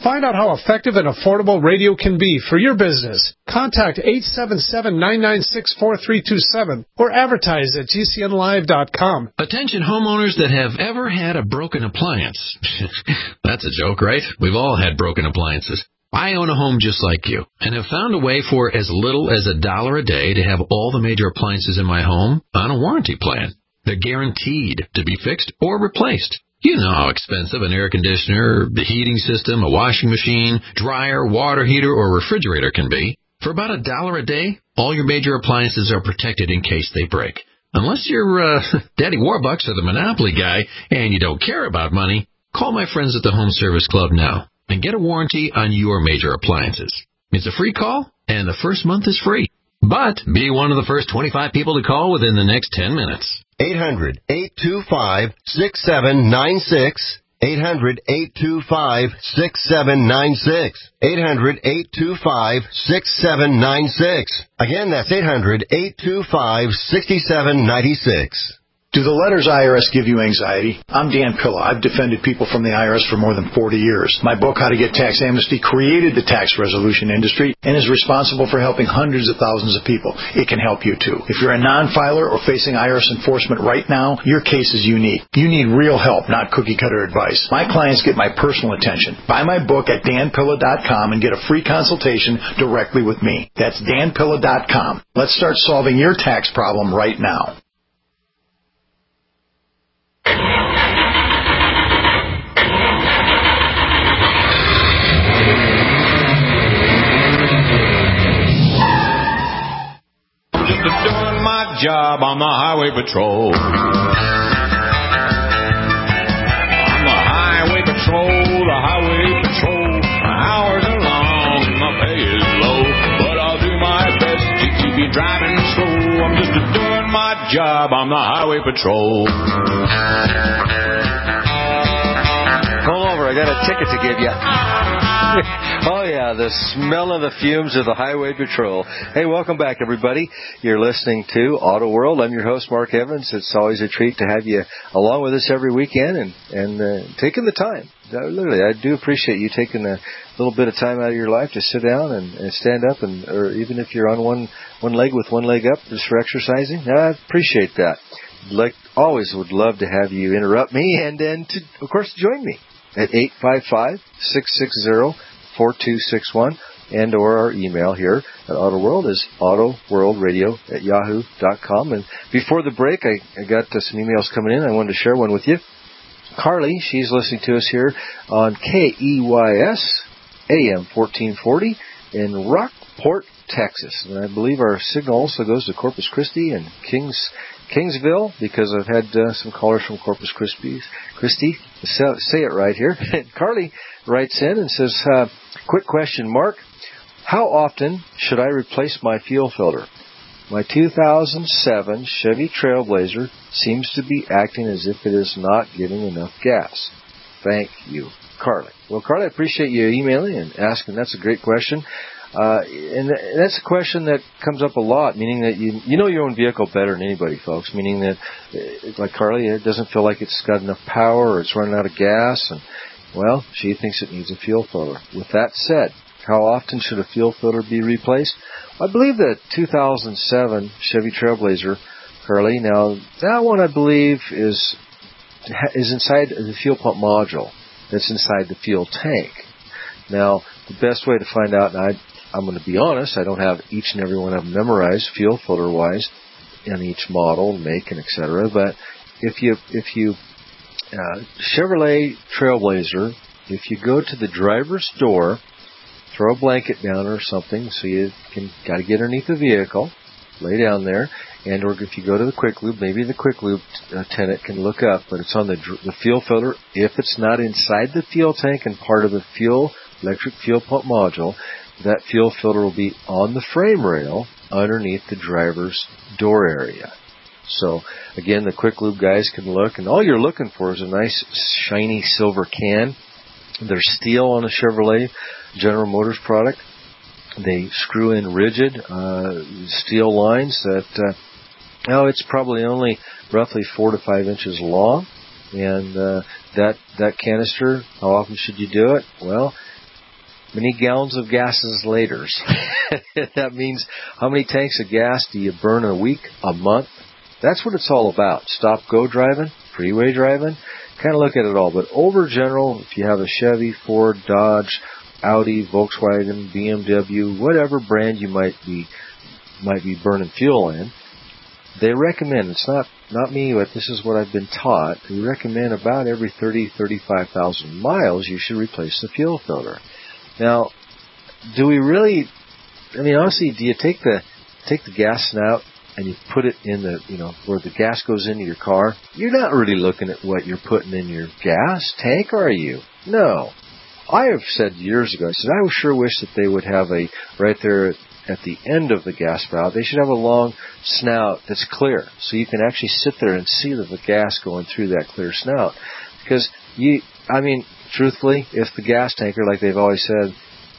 Find out how effective and affordable radio can be for your business. Contact eight seven seven, nine nine six, four three two seven or advertise at G C N live dot com. Attention homeowners that have ever had a broken appliance. That's a joke, right? We've all had broken appliances. I own a home just like you and have found a way for as little as a dollar a day to have all the major appliances in my home on a warranty plan. They're guaranteed to be fixed or replaced. You know how expensive an air conditioner, the heating system, a washing machine, dryer, water heater, or refrigerator can be. For about a dollar a day, all your major appliances are protected in case they break. Unless you're uh, Daddy Warbucks or the Monopoly guy and you don't care about money, call my friends at the Home Service Club now and get a warranty on your major appliances. It's a free call, and the first month is free. But be one of the first twenty-five people to call within the next ten minutes. eight hundred, eight two five, six seven nine six. eight hundred, eight two five, six seven nine six. eight hundred, eight two five, six seven nine six. Again, that's eight hundred, eight two five, six seven nine six. Do the letters I R S give you anxiety? I'm Dan Pilla. I've defended people from the I R S for more than forty years. My book, How to Get Tax Amnesty, created the tax resolution industry and is responsible for helping hundreds of thousands of people. It can help you, too. If you're a non-filer or facing I R S enforcement right now, your case is unique. You need real help, not cookie-cutter advice. My clients get my personal attention. Buy my book at dan pilla dot com and get a free consultation directly with me. That's dan pilla dot com. Let's start solving your tax problem right now. Doing my job on the highway patrol. I'm the highway patrol, the highway patrol. My hours are long, my pay is low, but I'll do my best to keep you driving slow. I'm just doing my job on the highway patrol. Pull over, I got a ticket to give you. Oh, yeah, the smell of the fumes of the Highway Patrol. Hey, welcome back, everybody. You're listening to Auto World. I'm your host, Mark Evans. It's always a treat to have you along with us every weekend and, and uh, taking the time. Literally, I do appreciate you taking a little bit of time out of your life to sit down and, and stand up, and or even if you're on one, one leg with one leg up just for exercising. I appreciate that. Like always, would love to have you interrupt me and then, to, of course, join me at eight five five, six six zero, four two six one, and or our email here at Auto World is autoworldradio at yahoo dot com. And before the break, I, I got uh, some emails coming in. I wanted to share one with you. Carly, she's listening to us here on K E Y S A M fourteen forty in Rockport, Texas. And I believe our signal also goes to Corpus Christi and Kings, Kingsville, because I've had uh, some callers from Corpus Christi. Christi, say it right here. Carly writes in and says, uh, quick question, Mark. How often should I replace my fuel filter? My two thousand seven Chevy Trailblazer seems to be acting as if it is not giving enough gas. Thank you, Carly. Well, Carly, I appreciate you emailing and asking. That's a great question. Uh, and that's a question that comes up a lot, meaning that you you know your own vehicle better than anybody, folks, meaning that, like Carly, it doesn't feel like it's got enough power or it's running out of gas, and, well, she thinks it needs a fuel filter. With that said, how often should a fuel filter be replaced? I believe the two thousand seven Chevy Trailblazer, Carly, now, that one I believe is is inside the fuel pump module that's inside the fuel tank. Now, the best way to find out, and I I'm going to be honest, I don't have each and every one of them memorized fuel filter-wise in each model, make, and et cetera. But if you, if you, uh, Chevrolet Trailblazer, if you go to the driver's door, throw a blanket down or something so you can, got to get underneath the vehicle, lay down there, and or if you go to the Quick Lube, maybe the Quick Lube attendant can look up, but it's on the, the fuel filter. If it's not inside the fuel tank and part of the fuel, electric fuel pump module, that fuel filter will be on the frame rail underneath the driver's door area. So, again, the Quick Lube guys can look, and all you're looking for is a nice, shiny silver can. They're steel on a Chevrolet General Motors product. They screw in rigid uh, steel lines that, uh, oh, it's probably only roughly four to five inches long. And uh, that that canister, how often should you do it? Well, many gallons of gases later. That means how many tanks of gas do you burn a week, a month? That's what it's all about. Stop, go driving, freeway driving. Kind of look at it all. But over general, if you have a Chevy, Ford, Dodge, Audi, Volkswagen, B M W, whatever brand you might be might be burning fuel in, they recommend, it's not, not me, but this is what I've been taught, they recommend about every thirty, thirty-five thousand miles you should replace the fuel filter. Now, do we really, I mean, honestly, do you take the take the gas snout and you put it in the, you know, where the gas goes into your car? You're not really looking at what you're putting in your gas tank, are you? No. I have said years ago, I said, I sure wish that they would have a, right there at the end of the gas valve, they should have a long snout that's clear, so you can actually sit there and see the gas going through that clear snout. Because you, I mean, truthfully, if the gas tanker, like they've always said,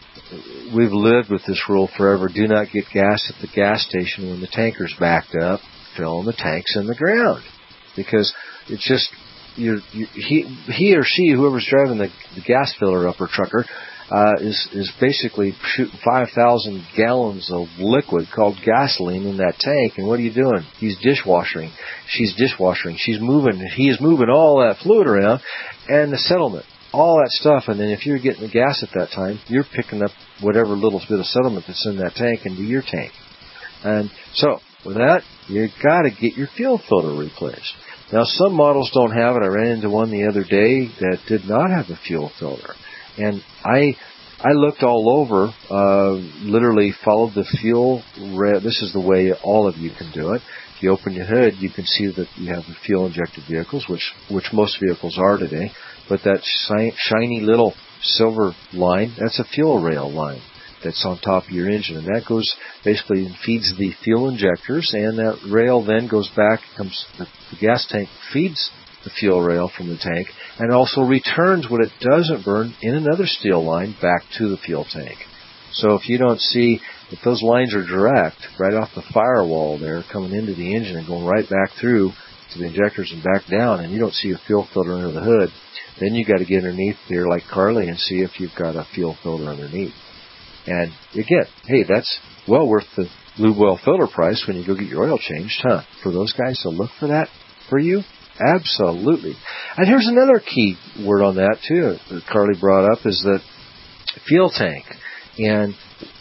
we've lived with this rule forever, do not get gas at the gas station when the tanker's backed up, filling the tanks in the ground. Because it's just, you're, you, he, he or she, whoever's driving the, the gas filler up or trucker, Uh, is, is basically shooting five thousand gallons of liquid called gasoline in that tank. And what are you doing? He's dishwashing. She's dishwashing. She's moving. He is moving all that fluid around and the settlement, all that stuff. And then if you're getting the gas at that time, you're picking up whatever little bit of settlement that's in that tank into your tank. And so with that, you got to get your fuel filter replaced. Now, some models don't have it. I ran into one the other day that did not have a fuel filter. And I I looked all over, uh, literally followed the fuel. Re- this is the way all of you can do it. If you open your hood, you can see that you have the fuel-injected vehicles, which which most vehicles are today. But that shi- shiny little silver line, that's a fuel rail line that's on top of your engine. And that goes, basically feeds the fuel injectors, and that rail then goes back, comes the, the gas tank feeds the fuel rail from the tank, and also returns what it doesn't burn in another steel line back to the fuel tank. So if you don't see, if those lines are direct, right off the firewall there, coming into the engine and going right back through to the injectors and back down, and you don't see a fuel filter under the hood, then you got to get underneath there like Carly and see if you've got a fuel filter underneath. And again, hey, that's well worth the lube oil filter price when you go get your oil changed, huh? For those guys to look for that for you? Absolutely. And here's another key word on that, too, that Carly brought up, is that fuel tank and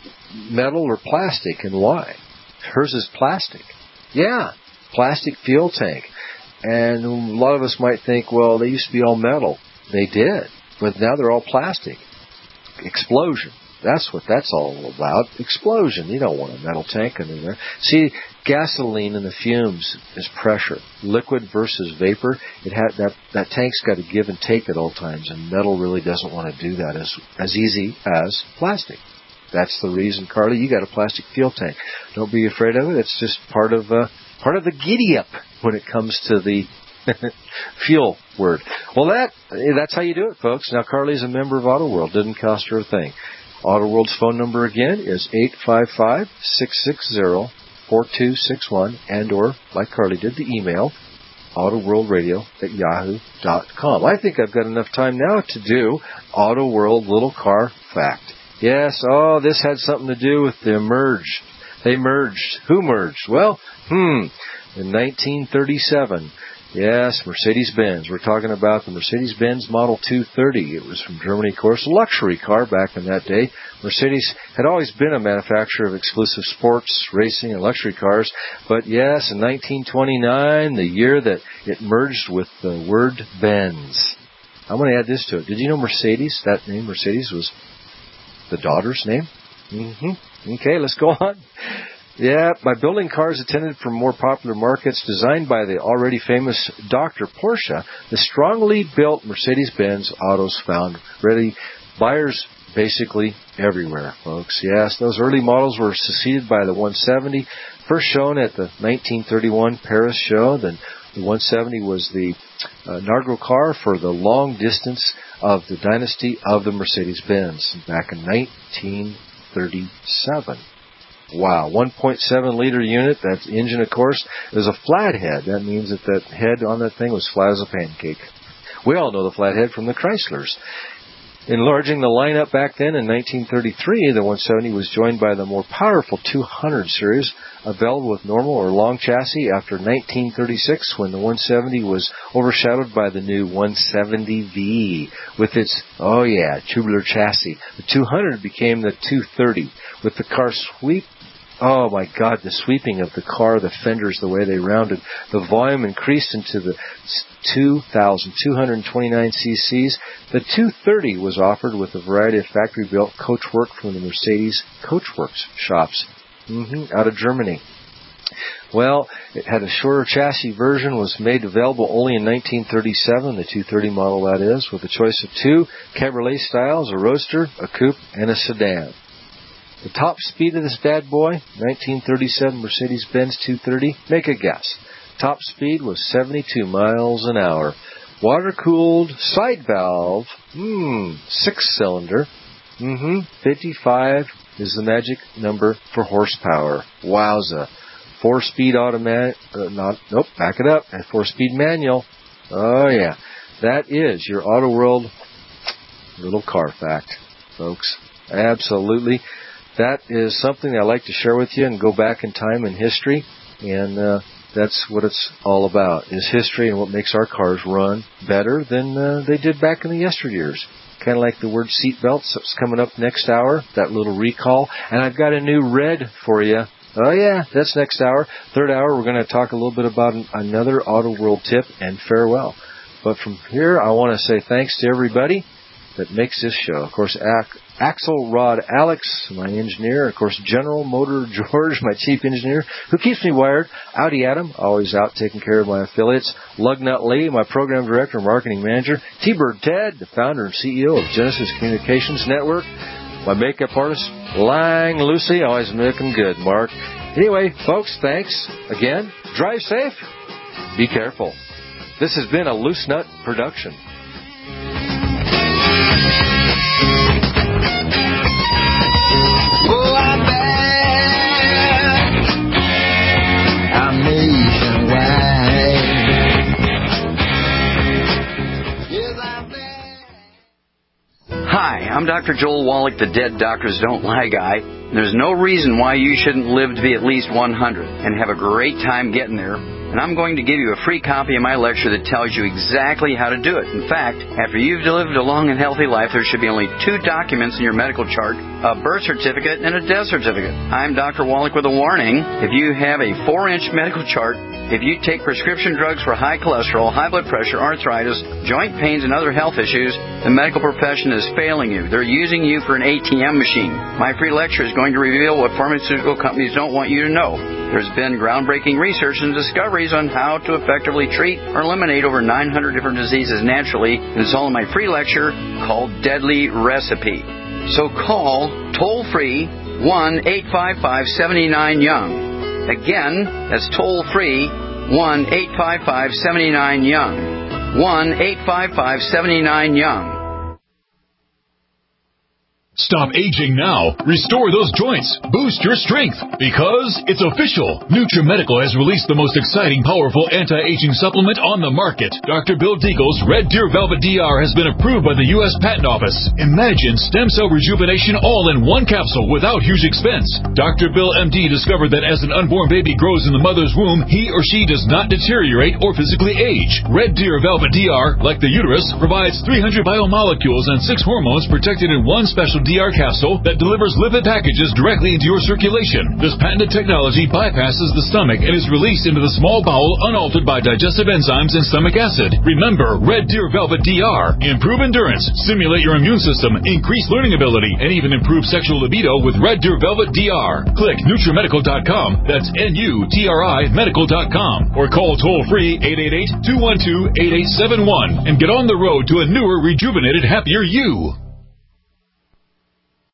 metal or plastic, and why? Hers is plastic. Yeah, plastic fuel tank. And a lot of us might think, well, they used to be all metal. They did, but now they're all plastic. Explosion. That's what that's all about. Explosion. You don't want a metal tank in there. See, gasoline in the fumes is pressure. Liquid versus vapor. It had that that tank's got to give and take at all times, and metal really doesn't want to do that as as easy as plastic. That's the reason, Carly, you got a plastic fuel tank. Don't be afraid of it. It's just part of uh, part of the giddy up when it comes to the fuel word. Well, that that's how you do it, folks. Now, Carly's a member of Auto World. Didn't cost her a thing. Auto World's phone number again is eight five five, six six zero, four two six one, and or, like Carly did, the email, autoworldradio at yahoo dot com. I think I've got enough time now to do Auto World Little Car Fact. Yes, oh, this had something to do with the merge. They merged. Who merged? Well, hmm, in nineteen thirty-seven. Yes, Mercedes-Benz. We're talking about the Mercedes-Benz Model two thirty. It was from Germany, of course, a luxury car back in that day. Mercedes had always been a manufacturer of exclusive sports, racing, and luxury cars. But yes, in nineteen twenty-nine, the year that it merged with the word Benz. I'm going to add this to it. Did you know Mercedes, that name Mercedes, was the daughter's name? Mm-hmm. Okay, let's go on. Yeah, by building cars intended for more popular markets designed by the already famous Doctor Porsche, the strongly built Mercedes-Benz autos found ready buyers basically everywhere, folks. Yes, those early models were succeeded by the one seventy, first shown at the nineteen thirty-one Paris show. Then the one seventy was the uh, inaugural car for the long distance of the dynasty of the Mercedes-Benz back in nineteen thirty-seven. Wow, one point seven liter unit. That engine, of course, is a flathead. That means that that head on that thing was flat as a pancake. We all know the flathead from the Chryslers. Enlarging the lineup back then in nineteen thirty-three, the one seventy was joined by the more powerful two hundred series, available with normal or long chassis after nineteen thirty-six, when the one seventy was overshadowed by the new one seventy V with its, oh yeah, tubular chassis. The two hundred became the two thirty with the car sweep. Oh my God, the sweeping of the car, the fenders, the way they rounded. The volume increased into the two thousand two hundred twenty-nine cc's. The two thirty was offered with a variety of factory-built coachwork from the Mercedes Coachworks shops mm-hmm, out of Germany. Well, it had a shorter chassis version, was made available only in nineteen thirty-seven, the two thirty model that is, with a choice of two Cabriolet styles, a roadster, a coupe, and a sedan. The top speed of this bad boy, nineteen thirty-seven Mercedes-Benz two thirty, make a guess. Top speed was seventy-two miles an hour. Water-cooled side valve, hmm, six-cylinder, mm-hmm, fifty-five is the magic number for horsepower. Wowza. Four-speed automatic, uh, not, nope, back it up, and four-speed manual. Oh yeah, that is your Auto World little car fact, folks. Absolutely. That is something I like to share with you and go back in time in history, and uh, that's what it's all about, is history and what makes our cars run better than uh, they did back in the yesteryears. Kind of like the word seatbelts that's coming up next hour, that little recall. And I've got a new red for you. Oh, yeah, that's next hour. Third hour, we're going to talk a little bit about another Auto World tip and farewell. But from here, I want to say thanks to everybody that makes this show. Of course, Ac- Axel Rod Alex, my engineer. Of course, General Motor George, my chief engineer, who keeps me wired. Audi Adam, always out taking care of my affiliates. Lugnut Lee, my program director and marketing manager. T-Bird Ted, the founder and C E O of Genesis Communications Network. My makeup artist, Lang Lucy, always looking good, Mark. Anyway, folks, thanks again. Drive safe. Be careful. This has been a Loose Nut production. Hi, I'm Doctor Joel Wallach, the Dead Doctors Don't Lie guy. There's no reason why you shouldn't live to be at least one hundred and have a great time getting there. And I'm going to give you a free copy of my lecture that tells you exactly how to do it. In fact, after you've lived a long and healthy life, there should be only two documents in your medical chart, a birth certificate and a death certificate. I'm Doctor Wallach with a warning. If you have a four-inch medical chart, if you take prescription drugs for high cholesterol, high blood pressure, arthritis, joint pains, and other health issues, the medical profession is failing you. They're using you for an A T M machine. My free lecture is going to reveal what pharmaceutical companies don't want you to know. There's been groundbreaking research and discoveries on how to effectively treat or eliminate over nine hundred different diseases naturally, and it's all in my free lecture called Deadly Recipe. So call toll-free one eight five five, seven nine, young. Again, that's toll-free one eight five five, seven nine, young. one eight five five, seven nine, young. Stop aging now. Restore those joints. Boost your strength. Because it's official. NutriMedical has released the most exciting, powerful anti-aging supplement on the market. Doctor Bill Deagle's Red Deer Velvet D R has been approved by the U S Patent Office. Imagine stem cell rejuvenation all in one capsule without huge expense. Doctor Bill M D discovered that as an unborn baby grows in the mother's womb, he or she does not deteriorate or physically age. Red Deer Velvet D R, like the uterus, provides three hundred biomolecules and six hormones protected in one special D R capsule that delivers lipid packages directly into your circulation. This patented technology bypasses the stomach and is released into the small bowel unaltered by digestive enzymes and stomach acid. Remember, Red Deer Velvet D R. Improve endurance, stimulate your immune system, increase learning ability, and even improve sexual libido with Red Deer Velvet D R. Click NutriMedical dot com, that's N U T R I medical dot com, or call toll-free eight eight eight, two one two, eight eight seven one and get on the road to a newer, rejuvenated, happier you.